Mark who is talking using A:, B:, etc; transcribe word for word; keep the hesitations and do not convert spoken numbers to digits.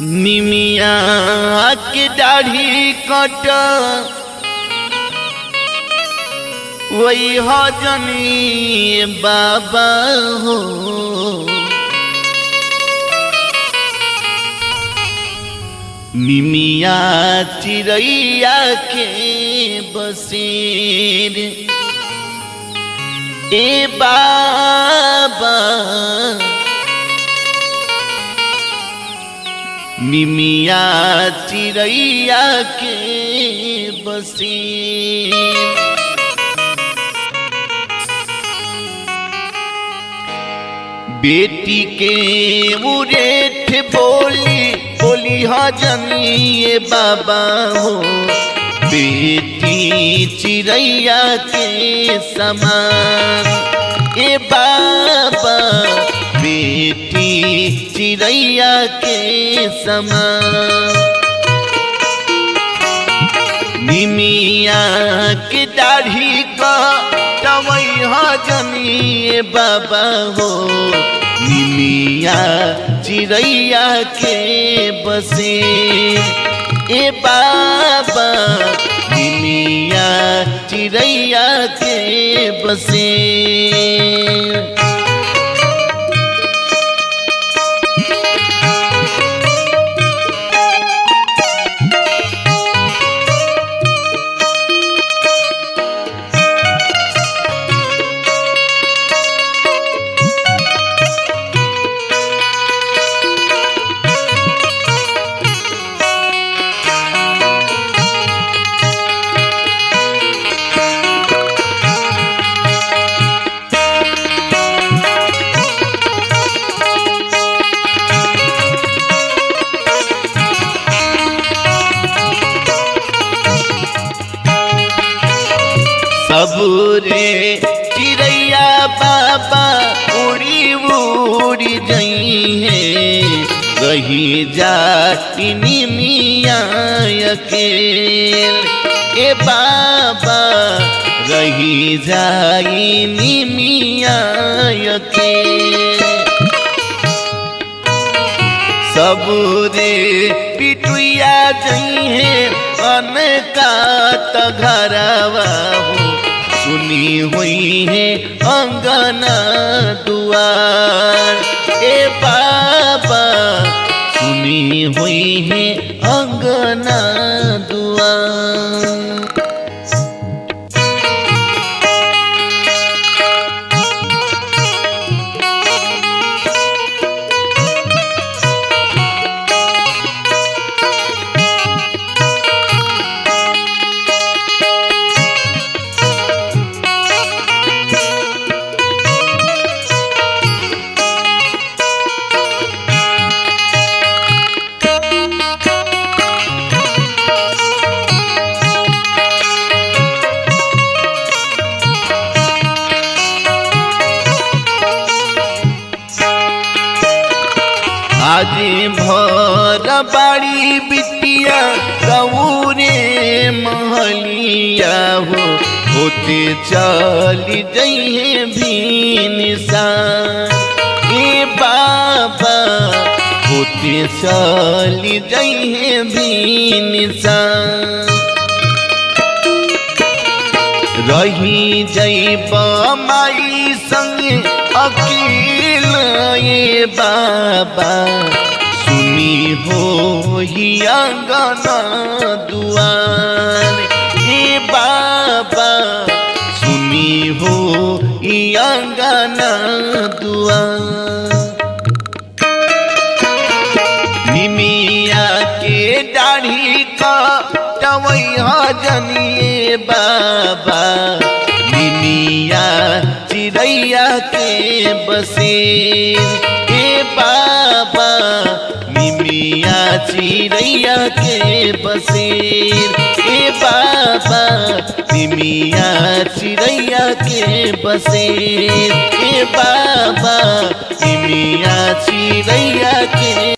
A: निमिया के दाढ़ी कट वही हो जनी बाबा हो। निमिया चिड़ैया के बसेर ए बाबा। निमिया चिड़ैया के बसेर बेटी के मुरेठ बोली बोली हजनी बाबा हो। बेटी चिड़ैया के समान ए बाबा। बेटी चिड़ैया के समान निमिया के दाढ़ी का टवई हजनी बाबा हो। निमिया चिड़ैया के बसे ए बाबा। निमिया चिड़ैया के बसे सबरे चिड़ैया बाबा उड़ी उड़ी जई है। कहीं जाती निमिया अकेल ए बाबा। रही जाई निमिया अकेल सबरे पिटुइया जई है अनका तघरवा हो। सुनी हुई है अंगना दुआर ए बाबा। सुनी हुई है अंगना दुआर आज भर बाड़ी बिटिया गौरे महलिया हो। होते चली जइहे भीनसार ए बाबा। होते चली जइहे भीनसार रही जइब माई संगे अकेल ए बाबा। सुनी हो ही अंगना दुआर ए बाबा। सुनी हो ही अंगना दुआर निमिया के दाढ़ी का टवई हजनी बाबा। निमिया चिड़ैया के बसेर ए बाबा। निमिया चिड़ैया के बसेर ए बाबा। निमिया चिड़ैया के बसेर ए बाबा। निमिया चिड़ैया के